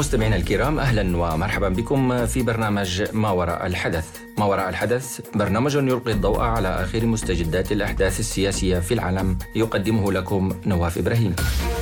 مستمعينا الكرام، أهلا ومرحبا بكم في برنامج ما وراء الحدث. ما وراء الحدث برنامج يلقي الضوء على آخر مستجدات الأحداث السياسية في العالم، يقدمه لكم نواف إبراهيم.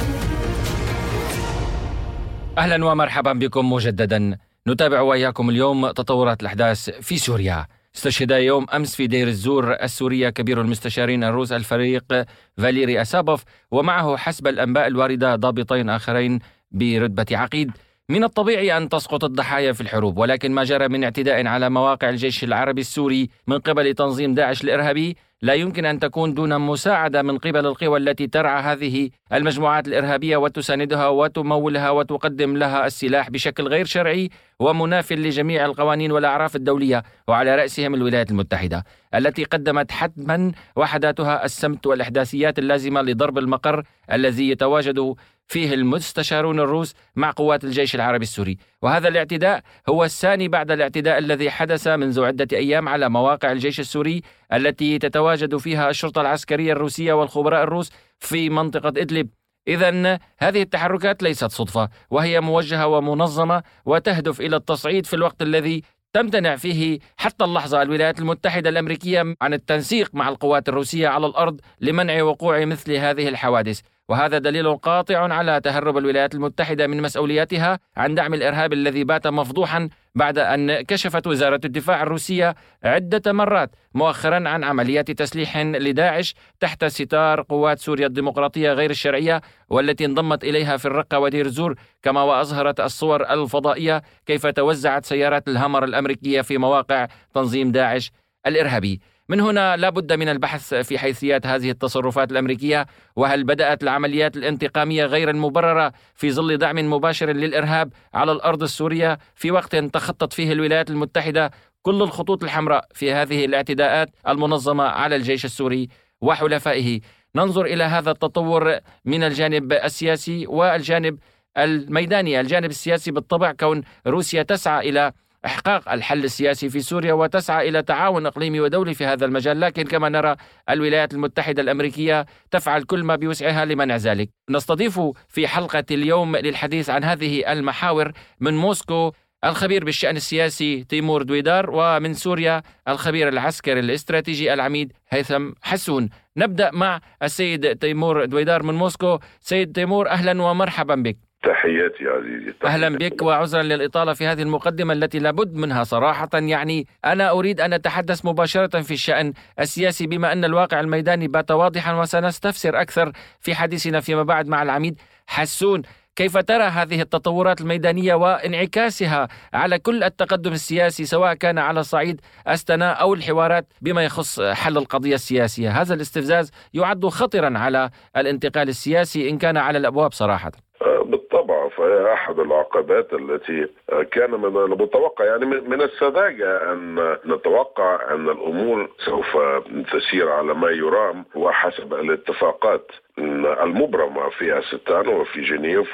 أهلا ومرحبا بكم مجددا. نتابع وإياكم اليوم تطورات الأحداث في سوريا. استشهد يوم أمس في دير الزور السورية كبير المستشارين الروس الفريق فاليري أسابوف، ومعه حسب الأنباء الواردة ضابطين آخرين برتبة عقيد. من الطبيعي أن تسقط الضحايا في الحروب، ولكن ما جرى من اعتداء على مواقع الجيش العربي السوري من قبل تنظيم داعش الإرهابي لا يمكن أن تكون دون مساعدة من قبل القوى التي ترعى هذه المجموعات الإرهابية وتساندها وتمولها وتقدم لها السلاح بشكل غير شرعي ومناف لجميع القوانين والأعراف الدولية، وعلى رأسهم الولايات المتحدة التي قدمت حتما وحداتها السمت والإحداثيات اللازمة لضرب المقر الذي يتواجد فيه المستشارون الروس مع قوات الجيش العربي السوري. وهذا الاعتداء هو الثاني بعد الاعتداء الذي حدث منذ عدة أيام على مواقع الجيش السوري التي تتواجد فيها الشرطة العسكرية الروسية والخبراء الروس في منطقة إدلب. إذن هذه التحركات ليست صدفة، وهي موجهة ومنظمة وتهدف إلى التصعيد في الوقت الذي تمتنع فيه حتى اللحظة الولايات المتحدة الأمريكية عن التنسيق مع القوات الروسية على الأرض لمنع وقوع مثل هذه الحوادث. وهذا دليل قاطع على تهرب الولايات المتحدة من مسؤولياتها عن دعم الإرهاب الذي بات مفضوحا بعد أن كشفت وزارة الدفاع الروسية عدة مرات مؤخرا عن عمليات تسليح لداعش تحت ستار قوات سوريا الديمقراطية غير الشرعية والتي انضمت إليها في الرقة ودير الزور، كما وأظهرت الصور الفضائية كيف توزعت سيارات الهامر الأمريكية في مواقع تنظيم داعش الإرهابي. من هنا لا بد من البحث في حيثيات هذه التصرفات الأمريكية، وهل بدأت العمليات الانتقامية غير المبررة في ظل دعم مباشر للإرهاب على الأرض السورية في وقت تخطت فيه الولايات المتحدة كل الخطوط الحمراء في هذه الاعتداءات المنظمة على الجيش السوري وحلفائه؟ ننظر إلى هذا التطور من الجانب السياسي والجانب الميداني. الجانب السياسي بالطبع كون روسيا تسعى إلى إحقاق الحل السياسي في سوريا وتسعى إلى تعاون إقليمي ودولي في هذا المجال، لكن كما نرى الولايات المتحدة الأمريكية تفعل كل ما بوسعها لمنع ذلك. نستضيف في حلقة اليوم للحديث عن هذه المحاور من موسكو الخبير بالشأن السياسي تيمور دويدار، ومن سوريا الخبير العسكري الاستراتيجي العميد هيثم حسون. نبدأ مع السيد تيمور دويدار من موسكو. سيد تيمور، أهلا ومرحبا بك. تحياتي عزيزي. أهلا بك، وعذرا للإطالة في هذه المقدمة التي لابد منها صراحة. يعني أنا أريد أن أتحدث مباشرة في الشأن السياسي بما أن الواقع الميداني بات واضحا، وسنستفسر أكثر في حديثنا فيما بعد مع العميد حسون. كيف ترى هذه التطورات الميدانية وانعكاسها على كل التقدم السياسي سواء كان على صعيد أستنا أو الحوارات بما يخص حل القضية السياسية؟ هذا الاستفزاز يعد خطرا على الانتقال السياسي إن كان على الأبواب صراحة. بالطبع، فهي أحد العقبات التي كان من المتوقع، يعني من السذاجة أن نتوقع أن الأمور سوف تسير على ما يرام وحسب الاتفاقات المبرمة في أستان وفي جنيف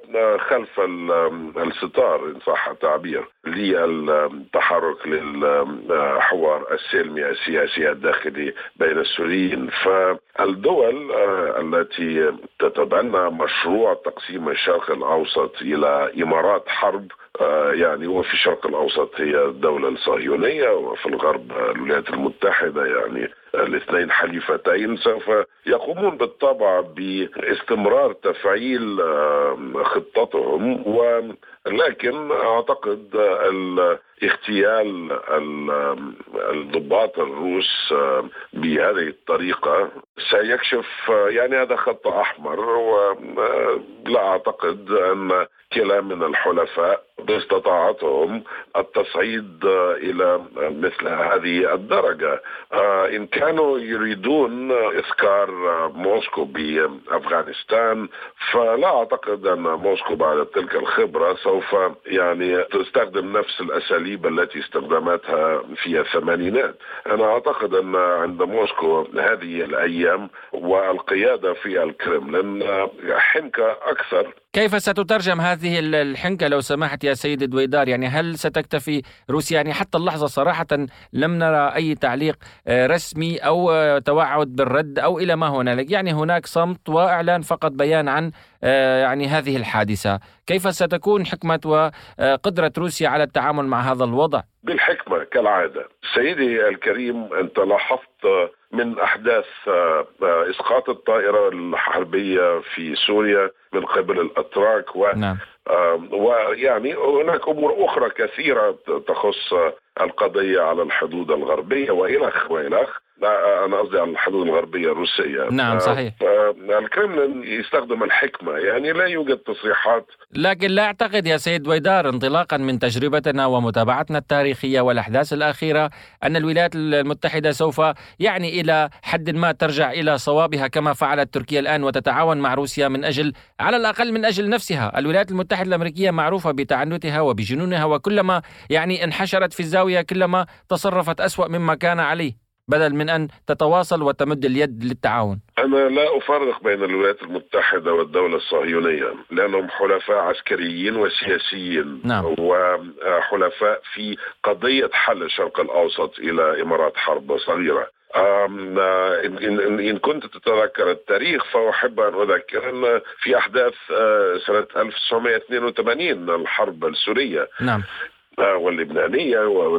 وخلف الستار إن صح التعبير للتحرك للحوار السلمي السياسي الداخلي بين السوريين. فالدول التي تتبنى مشروع تقسيم الشرق الأوسط إلى إمارات حرب، يعني وفي الشرق الأوسط هي الدولة الصهيونية وفي الغرب الولايات المتحدة، يعني الاثنين حليفتين، سوف يقومون بالطبع باستمرار تفعيل خطتهم. ولكن أعتقد اغتيال الضباط الروس بهذه الطريقة سيكشف، يعني هذا خط أحمر، ولا أعتقد أن كلا من الحلفاء باستطاعتهم التصعيد إلى مثل هذه الدرجة. إن كانوا يريدون إسكار موسكو بأفغانستان، فلا أعتقد أن موسكو بعد تلك الخبرة سوف يعني تستخدم نفس الأساليب التي استخدمتها في الثمانينات. أنا أعتقد أن عند موسكو هذه الأيام والقيادة في الكرملين حنكة أكثر. كيف ستترجم هذه الحنكة لو سمحت يا سيد دويدار؟ يعني هل ستكتفي روسيا؟ يعني حتى اللحظة صراحة لم نرى أي تعليق رسمي أو توعد بالرد أو إلى ما هنالك. يعني هناك صمت وإعلان فقط بيان عن يعني هذه الحادثة. كيف ستكون حكمة وقدرة روسيا على التعامل مع هذا الوضع؟ بالحكمة كالعادة. سيدي الكريم، أنت لاحظت من أحداث إسقاط الطائرة الحربية في سوريا من قبل الأتراك نعم. ويعني هناك أمور أخرى كثيرة تخص القضية على الحدود الغربية وإلخ. أنا قصدي على الحدود الغربية الروسية. نعم صحيح. الكرملين يستخدم الحكمة، يعني لا يوجد تصريحات. لكن لا أعتقد يا سيد دويدار، انطلاقا من تجربتنا ومتابعتنا التاريخية والأحداث الأخيرة، أن الولايات المتحدة سوف يعني إلى حد ما ترجع إلى صوابها كما فعلت تركيا الآن وتتعاون مع روسيا من أجل، على الأقل من أجل نفسها. الولايات المتحدة الأمريكية معروفة بتعنتها وبجنونها، وكلما يعني انحشرت في الزاوية كلما تصرفت أسوأ مما كان عليه، بدل من أن تتواصل وتمد اليد للتعاون. أنا لا أفرق بين الولايات المتحدة والدولة الصهيونية، لأنهم حلفاء عسكريين وسياسيين. نعم. وحلفاء في قضية حل الشرق الأوسط إلى إمارات حرب صغيرة. إن كنت تتذكر التاريخ فأحب أن أذكر أن في أحداث سنة 1982 الحرب السورية نعم. واللبنانية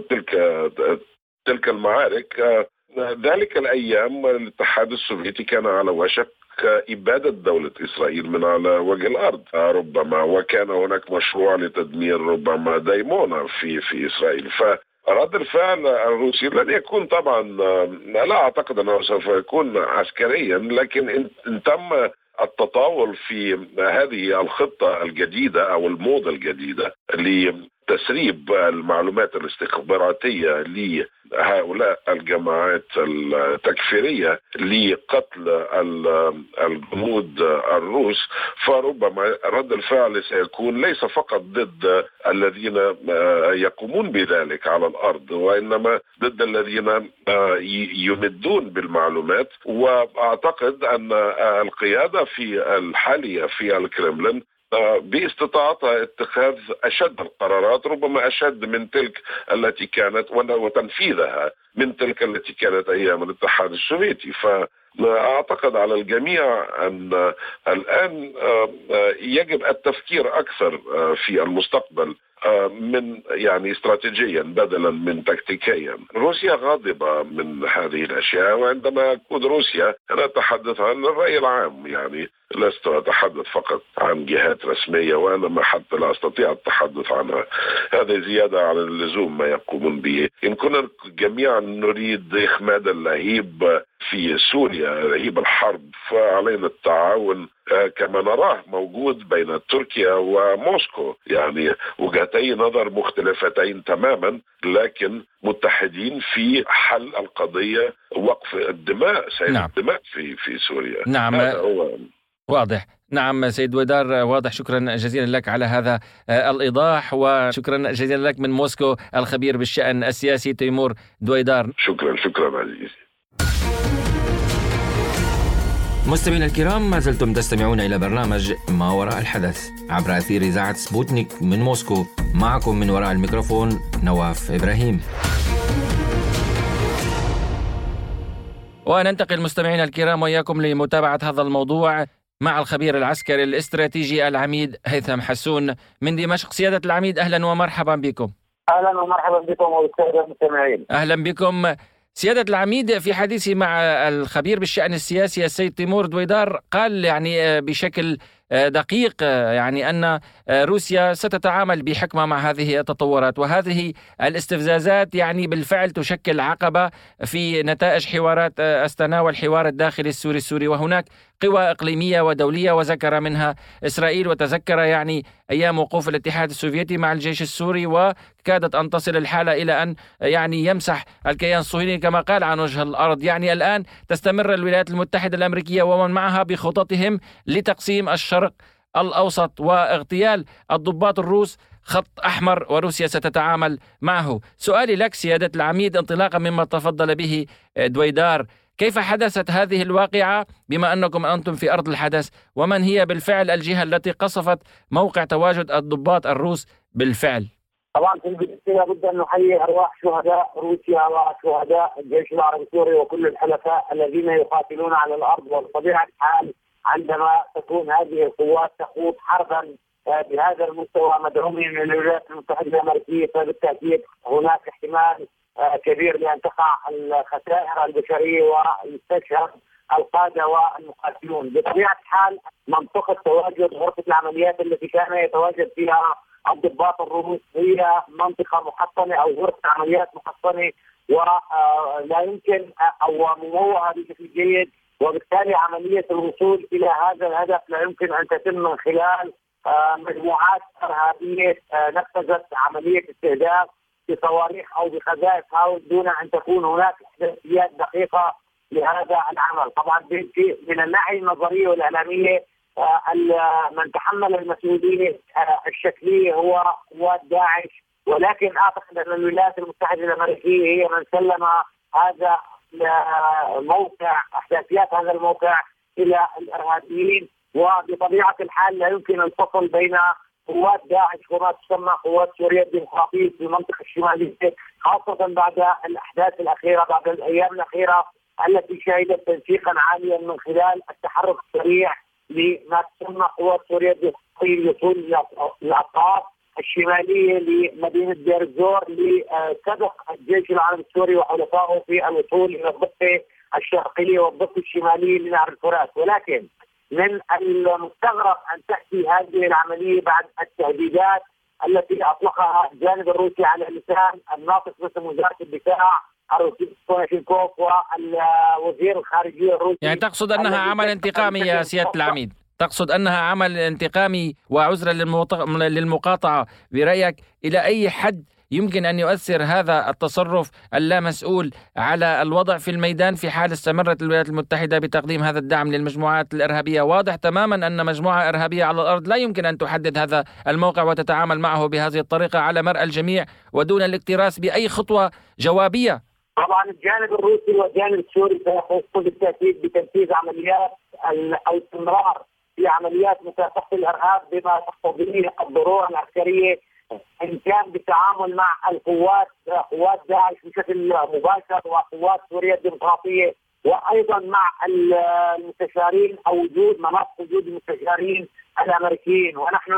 وتلك المعارك، ذلك الأيام الاتحاد السوفيتي كان على وشك إبادة دولة إسرائيل من على وجه الأرض ربما، وكان هناك مشروع لتدمير ربما دايمونا في إسرائيل. فرد الفعل الروسي لن يكون طبعا، لا أعتقد أنه سوف يكون عسكريا، لكن إن تم التطاول في هذه الخطة الجديدة أو الموضة الجديدة لتسريب المعلومات الاستخباراتية لهؤلاء الجماعات التكفيرية لقتل الجنود الروس، فربما رد الفعل سيكون ليس فقط ضد الذين يقومون بذلك على الأرض، وإنما ضد الذين يمدون بالمعلومات. وأعتقد أن القيادة في الحالية في الكرملين باستطاعتها اتخاذ أشد القرارات، ربما أشد من تلك التي كانت، وتنفيذها من تلك التي كانت أيام الاتحاد السوفيتي. فأعتقد على الجميع أن الآن يجب التفكير أكثر في المستقبل من يعني استراتيجيا بدلا من تكتيكيا. روسيا غاضبة من هذه الأشياء، وعندما أقول روسيا أنا أتحدث عن الرأي العام، يعني لست أتحدث فقط عن جهات رسمية وأنا ما حتى لا أستطيع التحدث عنها. هذا زيادة على اللزوم ما يقومون به. إن كنا جميعا نريد إخماد اللهيب في سوريا، لهيب الحرب، فعلينا التعاون كما نراه موجود بين تركيا وموسكو، يعني وجهتين نظر مختلفتين تماما لكن متحدين في حل القضية، وقف الدماء، سيل نعم. الدماء في سوريا. نعم. هذا هو واضح. نعم سيد دويدار، واضح. شكرا جزيلا لك على هذا الإيضاح، وشكرا جزيلا لك من موسكو الخبير بالشأن السياسي تيمور دويدار. شكرا عزيزي. مستمعينا الكرام، ما زلتم تستمعون إلى برنامج ما وراء الحدث عبر أثير إذاعة سبوتنيك من موسكو. معكم من وراء الميكروفون نواف إبراهيم. وننتقل مستمعينا الكرام وإياكم لمتابعة هذا الموضوع مع الخبير العسكري الاستراتيجي العميد هيثم حسون من دمشق. سيادة العميد، أهلا ومرحبا بكم. أهلا ومرحبا بكم والسادة المستمعين. أهلا بكم. سيادة العميد، في حديثي مع الخبير بالشأن السياسي السيد تيمور دويدار قال يعني بشكل دقيق يعني أن روسيا ستتعامل بحكمة مع هذه التطورات، وهذه الاستفزازات يعني بالفعل تشكل عقبة في نتائج حوارات أستنا والحوار الداخلي السوري، وهناك قوى إقليمية ودولية وذكر منها إسرائيل، وتذكر يعني أيام وقوف الاتحاد السوفيتي مع الجيش السوري، وكادت أن تصل الحالة إلى أن يعني يمسح الكيان الصهيوني كما قال عن وجه الأرض. يعني الآن تستمر الولايات المتحدة الأمريكية ومن معها بخططهم لتقسيم الشرق الأوسط واغتيال الضباط الروس خط أحمر، وروسيا ستتعامل معه. سؤالي لك سيادة العميد انطلاقا مما تفضل به دويدار، كيف حدثت هذه الواقعة بما أنكم أنتم في أرض الحدث، ومن هي بالفعل الجهة التي قصفت موقع تواجد الضباط الروس بالفعل. طبعا في البداية لابد أن نحيي أرواح شهداء روسيا وشهداء الجيش العربي السوري وكل الحلفاء الذين يقاتلون على الأرض. وبطبيعة الحال عندما تكون هذه القوات تخوض حربا بهذا المستوى مدعومين من الولايات المتحدة الأمريكية فبالتأكيد هناك احتمال كبير لأن تقع الخسائر البشرية ويستشهد القادة والمقاتلون. بطبيعة الحال منطقة تواجد غرفة العمليات التي كان يتواجد فيها الضباط الروس هي منطقة محصنة أو غرفة عمليات محصنة ولا يمكن أو مموهة بشكل جيد، وبالتالي عملية الوصول إلى هذا الهدف لا يمكن أن تتم من خلال مجموعات إرهابية نفذت عملية استهداف بصواريخ أو بقذائف هاون دون أن تكون هناك إحداثيات دقيقة لهذا العمل. طبعا من الناحية النظرية والإعلامية من تحمل المسؤولية الشكلية هو قوات داعش، ولكن أعتقد أن الولايات المتحدة الأمريكية هي من سلم هذا الموقع أحداثيات هذا الموقع إلى الإرهابيين. وبطبيعة الحال لا يمكن الفصل بين قوات داعش وما تسمى قوات سوريا الديمقراطية في المنطقة الشمالية، خاصة بعد الأحداث الأخيرة بعد الأيام الأخيرة التي شهدت تنسيقا عاليا من خلال التحرك السريع لما تسمى قوات سوريا الديمقراطية للوصول للأطراف الشمالية لمدينة دير الزور لسبق الجيش العربي السوري وحلفائه في الوصول إلى الضفة الشرقية والضفة الشمالية لنهر الفرات. ولكن من المستغرب أن تأتي هذه العملية بعد التهديدات التي أطلقها الجانب الروسي على لسان الناطق باسم وزارة الدفاع الروسي سونيشينكوف ووزير الخارجية الروسي. يعني تقصد أنها عمل انتقامي يا سيادة العميد؟ تقصد أنها عمل انتقامي وعذرا للمقاطعة، برأيك إلى أي حد يمكن أن يؤثر هذا التصرف اللامسؤول على الوضع في الميدان في حال استمرت الولايات المتحدة بتقديم هذا الدعم للمجموعات الإرهابية؟ واضح تماما أن مجموعة إرهابية على الأرض لا يمكن أن تحدد هذا الموقع وتتعامل معه بهذه الطريقة على مرأى الجميع ودون الاكتراث بأي خطوة جوابية. طبعا الجانب الروسي والجانب السوري سيقوم بالتأكيد بتنفيذ عمليات أو استمرار في عمليات مكافحة الإرهاب بما تقتضيه الضرورة العسكرية، إن كان بالتعامل مع قوات داعش بشكل مباشر وقوات سوريا الديمقراطية، وأيضا مع المستشارين أو وجود المستشارين الأمريكيين. ونحن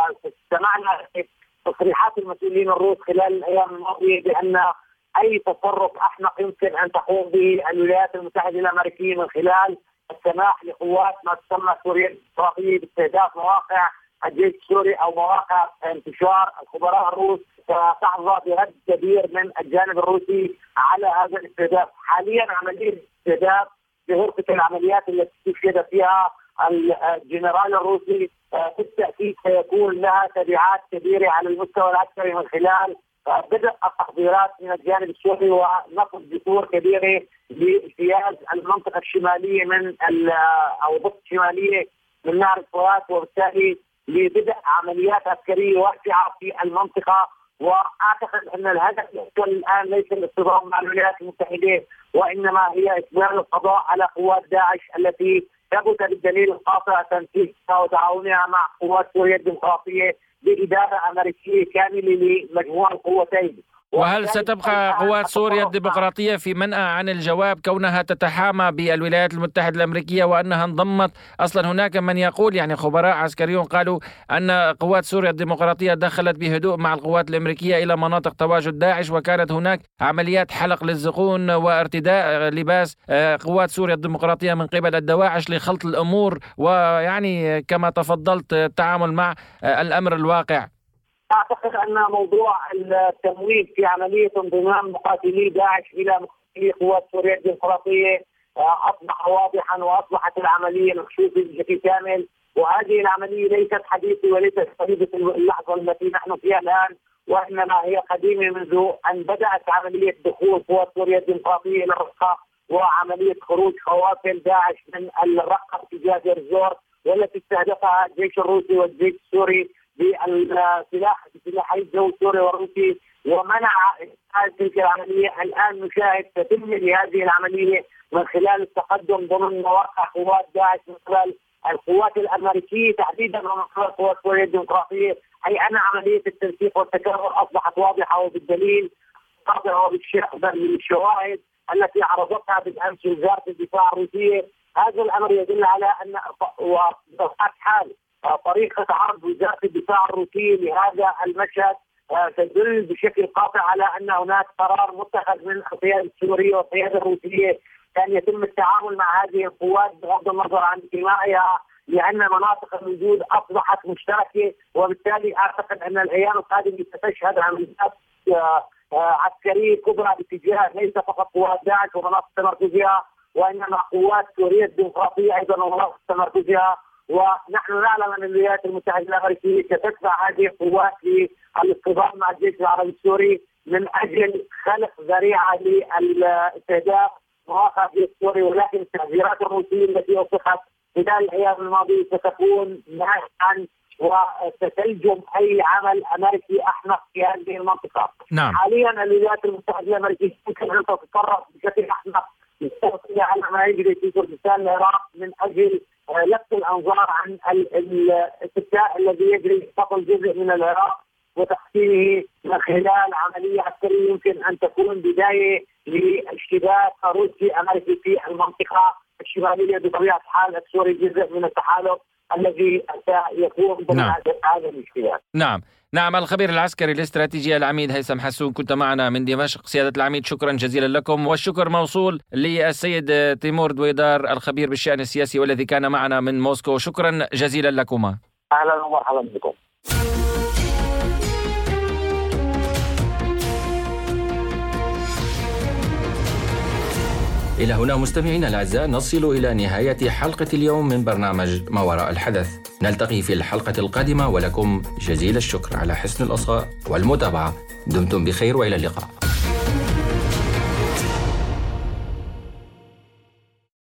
سمعنا تصريحات المسؤولين الروس خلال الأيام الماضية بأن أي تصرف أحمق يمكن أن تقوم به الولايات المتحدة الأمريكية من خلال السماح لقوات ما تسمى سوريا الديمقراطية باستهداف مواقع الجيش السوري أو مواقع انتشار الخبراء الروس ستحظى برد كبير من الجانب الروسي على هذا الاستهداف. حاليا عملية الاستهداف بغرفة العمليات التي استشهد فيها الجنرال الروسي بالتأكيد سيكون لها تبعات كبيرة على المستوى العسكري من خلال بدء التحضيرات من الجانب السوري ونقل جسور كبيرة لاجتياز المنطقة الشمالية أو الضفة الشمالية من نهر الفرات، وبالتالي لبدء عمليات عسكرية واسعة في المنطقة. وأعتقد أن الهدف الآن ليس الاصطدام مع الولايات المتحدة، وإنما هي إكمال القضاء على قوات داعش التي ثبت بالدليل القاطع تنسيقها وتعاونها مع قوات سوريا الديمقراطية بإدارة أمريكية كاملة لمجموع القوتين. وهل ستبقى قوات سوريا الديمقراطية في منأى عن الجواب كونها تتحامى بالولايات المتحدة الأمريكية وأنها انضمت؟ أصلا هناك من يقول، يعني خبراء عسكريون قالوا أن قوات سوريا الديمقراطية دخلت بهدوء مع القوات الأمريكية إلى مناطق تواجد داعش، وكانت هناك عمليات حلق للزقون وارتداء لباس قوات سوريا الديمقراطية من قبل الدواعش لخلط الأمور، ويعني كما تفضلت التعامل مع الأمر الواقع. أعتقد أن موضوع التمويل في عملية انضمام مقاتلي داعش إلى مقاتلي قوات سوريا الديمقراطية أصبح واضحا، وأصبحت العملية مكشوفة بشكل كامل. وهذه العملية ليست حديثة وليست حديثة اللحظة التي نحن فيها الآن، وإنما هي قديمة منذ أن بدأت عملية دخول قوات سوريا الديمقراطية إلى الرقة وعملية خروج قوافل داعش من الرقة اتجاه دير الزور، والتي استهدفها الجيش الروسي والجيش السوري بسلاحي الجو السوري والروسي ومنع تلك العملية. الآن نشاهد تتم هذه العملية من خلال التقدم ضمن مواقع قوات داعش من خلال القوات الأمريكية تحديدا ومن خلال قوات سوريا الديمقراطية أي أن عملية التنسيق والتكامل أصبحت واضحة وبالدليل قاطعة بالشواهد التي عرضتها بالأمس وزارة الدفاع الروسية. هذا الأمر يدل على أن وضعت حال طريقة عرض وزارة الدفاع الروسية لهذا المشهد تدل بشكل قاطع على أن هناك قرار متخذ من القيادة السورية والقيادة الروسية كان يتم التعامل مع هذه القوات بغض النظر عن انتمائها، لأن مناطق الوجود أصبحت مشتركة، وبالتالي أعتقد أن الأيام القادمة ستشهد عمليات عسكرية كبرى باتجاه ليس فقط قوات داعش ومناطق تمركزها، وإنما قوات سوريا الديمقراطية أيضا ومناطق تمركزها. ونحن نعلم أن الولايات المتحدة الأمريكية ستدفع هذه القوات للاصطدام مع الجيش العربي السوري من أجل خلق ذريعة للاستهداف مواقع الجيش السوري، ولكن التحذيرات الروسية التي أطلقت خلال الأيام الماضية ستكون ناجحا وستلجم أي عمل أمريكي أحمق في هذه المنطقة. نعم. حاليا الولايات المتحدة الأمريكية يمكن أن تتصرف بشكل أحمق على ما يجري في كردستان العراق من أجل لفت الأنظار عن الاستفتاء الذي يجري فصل جزء من العراق وتحسينه من خلال عملية عسكرية يمكن أن تكون بداية لاشتباك روسي أمريكي في المنطقة الشمالية. بطبيعة الحال السوري جزء من التحالف الذي سيكون ضمن هذا الاشتباك. نعم. الخبير العسكري الاستراتيجي العميد هيثم حسون كنت معنا من دمشق. سيادة العميد شكرا جزيلا لكم، والشكر موصول للسيد تيمور دويدار الخبير بالشأن السياسي والذي كان معنا من موسكو. شكرا جزيلا لكما. أهلا ومرحبا بكم. إلى هنا مستمعينا الأعزاء نصل إلى نهاية حلقة اليوم من برنامج ما وراء الحدث. نلتقي في الحلقة القادمة ولكم جزيل الشكر على حسن الإصغاء والمتابعة. دمتم بخير وإلى اللقاء.